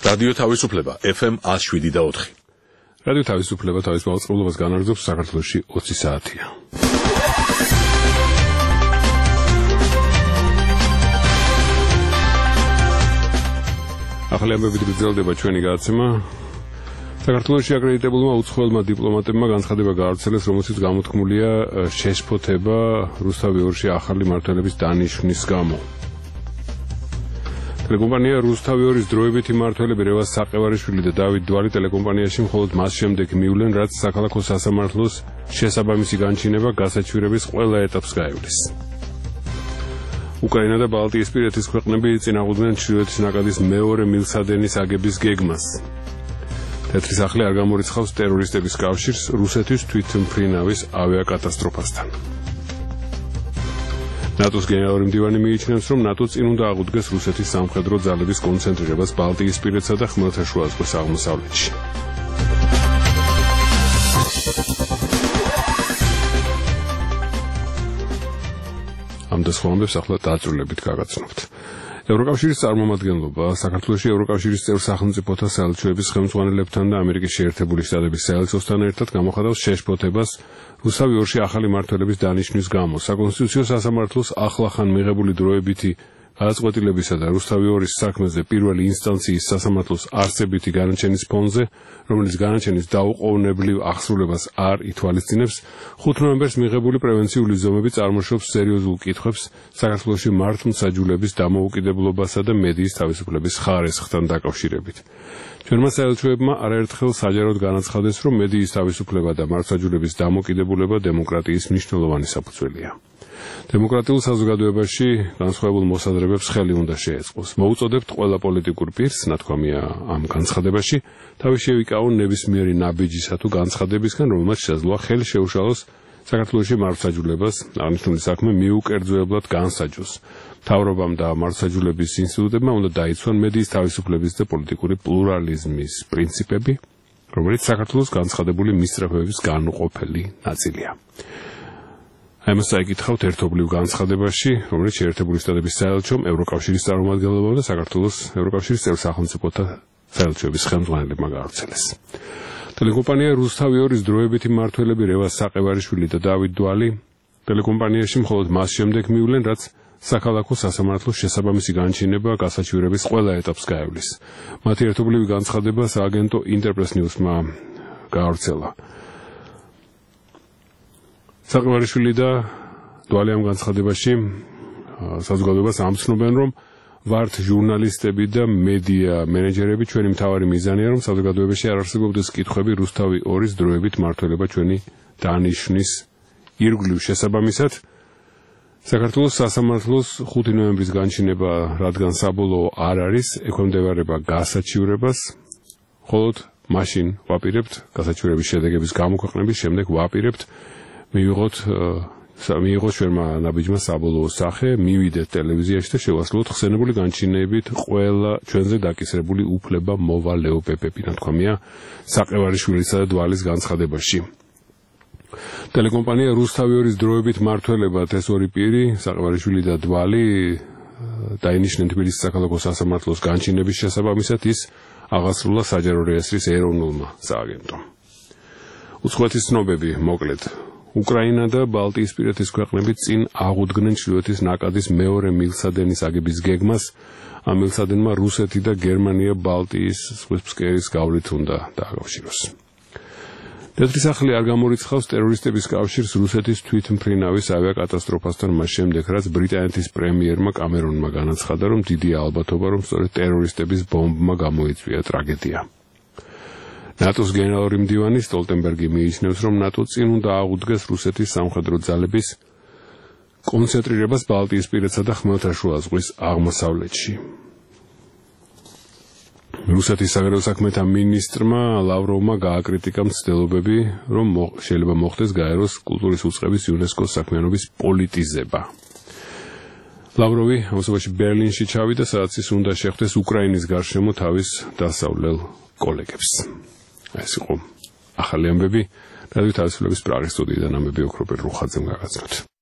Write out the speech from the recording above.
რადიო თავისუფლება FM 107.4. რადიო თავისუფლება თავის მაუწყებლობას განაგრძობს საქართველოში 20 საათია. ახალი ამბებით გრძელდება ჩვენი გადაცემა. საქართველოში აკრედიტებულმა უცხოელმა დიპლომატებმა განცხადება გაავრცელეს, რომელშიც გამოთქმულია შეშფოთება რუსთავი ორში ახალი მმართველების დანიშვნის გამო. ტელეკომპანია რუსთავი ორის დროებითი მმართველები რევაზ საყევარიშვილი და დავით დვალი ტელეკომპანიაში მხოლოდ მას შემდეგ მივლენ, რაც საქალაქო სასამართლოს შესაბამისი განჩინება გასაჩვირების ყველა ეტაპს გაივლის. უკრაინა და ბალტიისპირეთის ქვეყნები წინააღმდნენ ჩრდილოეთის ნაკადის მეორე მილსადენის აგების გეგმას. თეთრი სახლი არ გამორიცხავს ტერორისტების კავშირს რუსეთის თვითმფრინავის ავიაკატასტროფასთან. ნატოს გენერალური მდივანი მიიჩნევს, რომ ნატო წინ უნდა აღუდგეს რუსეთის სამხედრო ძალების კონცენტრირებას ბალტიისპირეთსა და ხმელთაშუა ზღვის აღმოსავლეთში. ამ დასხმობებს ახლა დაწვრილებით გაგაცნობთ. ევროკავშირის წარმომადგენლობა საქართველოში ევროკავშირის წევრ სახელმწიფოთა საელჩოების ხელმძღვანელებთან და ამერიკის შეერთებული შტატების საელჩოსთან ერთად გამოხატავს შეშფოთებას რუსთავი ორში ახალი მმართველების დანიშვნის გამო. საკონსტიტუციო სასამართლოს ახლახან მიღებული დროებითი გადაწყვეტილებისა და რუსთავი ორის საქმეზე პირველი ინსტანციის სასამართლოს არსებითი განაჩენის ფონზე, რომელიც განაჩენის დაუყოვნებლივ აღსრულებას არ ითვალისწინებს, 5 ნოემბერს მიღებული პრევენციული ზომები წარმოშობს სერიოზულ კითხვებს საქართველოში მართლმსაჯულების დამოუკიდებლობასა და მედიის თავისუფლების ხარისხთან დაკავშირებით. ჩვენმა საელჩოებმა არაერთხელ საჯაროდ განაცხადეს, რომ მედიის თავისუფლება და მართლმსაჯულების დამოკიდებულება დემოკრატიის მნიშვნელოვანი საფუძველია. დემოკრატიულ საზოგადოებაში განსხვავებულ მოსაზრებებს ხელი უნდა შეეწყოს. მოუწოდებთ ყველა პოლიტიკურ პირს, ნათქვამია ამ განცხადებაში, თავის შევიკავონ ნებისმიერი ნაბიჯისა თუ განცხადებისგან, რომელმაც შესაძლოა ხელი შეუშალოს საქართველოში მართლმსაჯულებას, აღნიშნული საქმე მიუკერძოებლად განსაჯოს. მთავრობამ და მართლმსაჯულების ინსტიტუტებმა უნდა დაიცვან მედიის თავისუფლების და პოლიტიკური პლურალიზმის პრინციპები, რომელიც საქართველოს განცხადებული მისწრაფებების განუყოფელი ნაწილია. ამას წაიკითხავთ ერთობლივ განცხადებაში, რომელიც შეერთებული შტატების საელჩომ, ევროკავშირის წარმომადგენლობამ და საქართველოს ევროკავშირის წევრ სახელმწიფოთა საელჩოების ხელმძღვანელებმა გაავრცელეს. ტელეკომპანია რუსთავი ორის დროებითი მმართველები რევაზ საყევარიშვილი და დავით დვალი ტელეკომპანიაში მხოლოდ მას შემდეგ მივლენ, რაც საქალაქო სასამართლოს შესაბამისი განჩინება გასაჩვირების ყველა ეტაპს გაივლის. მათი ერთობლივი განცხადება სააგენტო ინტერპრეს ნიუსმა გაავრცელა. საყევარიშვილი და დვალი ამ განცხადებაში საზოგადოებას ამცნობენ, რომ ვართ ჟურნალისტები და მედია მენეჯერები, ჩვენი მთავარი მიზანია, რომ საზოგადოებაში არ არსებობდეს კითხვები რუსთავი ორის დროებით მმართველობა ჩვენი დანიშვნის ირგვლივ შესაბამისად. საქართველოს სასამართლოს 5 ნოემბრის განჩინება, რადგან საბოლოო არ არის, ექვემდებარება გასაჩივრებას, მხოლოდ მაშინ ვაპირებთ გასაჩივრების შედეგების გამოქვეყნების შემდეგ ვაპირებთ მიიღოთ ჩვენმა ნაბიჯმა საბოლოო სახე, მივიდეთ ტელევიზიაში და შევასრულოთ ხსენებული განჩინებით ყველა ჩვენზე დაკისრებული უფლება მოვალეობები, ნათქვამია საყევარიშვილისა და დვალის განცხადებაში. ტელეკომპანია რუსთავი ორის დროებით მმართველებად ეს ორი პირი, საყევარიშვილი და დვალი, დაინიშნენ თბილისის საქალაქო სასამართლოს განჩინების შესაბამისად, ის აღასრულა საჯარო რეესტრის ეროვნულმა სააგენტომ. უცხოეთის ცნობები, მოკლედ. უკრაინა და ბალტიისპირეთის ქვეყნები წინ აღუდგნენ ჩრდილოეთის ნაკადის მეორე მილსადენის აგების გეგმას. ამ მილსადენმა რუსეთი და გერმანია ბალტიის ზღვის ფსკერის გავლით უნდა დააკავშიროს. თეთრი სახლი არ გამორიცხავს ტერორისტების კავშირს რუსეთის თვითმფრინავის ავიაკატასტროფასთან მას შემდეგ, რაც ბრიტანეთის პრემიერმა კამერონმა განაცხადა, რომ დიდია ალბათობა, რომ სწორედ ტერორისტების ბომბმა გამოიწვია ტრაგედია. ნატოს გენერალური მდივანი სტოლტენბერგი მიიჩნევს, რომ ნატო წინ უნდა აღუდგეს რუსეთის სამხედრო ძალების კონცენტრირებას ბალტიისპირეთსა და ხმელთაშუა ზღვის აღმოსავლეთში. რუსეთის საგარეო საქმეთა მინისტრმა ლავროვმა გააკრიტიკა მცდელობები, რომ შეიძლება მოხდეს გაეროს კულტურის უწყების იუნესკოს საქმიანობის პოლიტიზება. ლავროვი ამასობაში ბერლინში ჩავიდა, სადაც ის უნდა შეხვდეს უკრაინის გარშემო თავის დასავლელ კოლეგებს. ეს იყო ახალი ამბები რადიო თავისუფლების პრაღის სტუდიიდან ამბები ოქროპერ რუხაძემ გაგაცნოთ.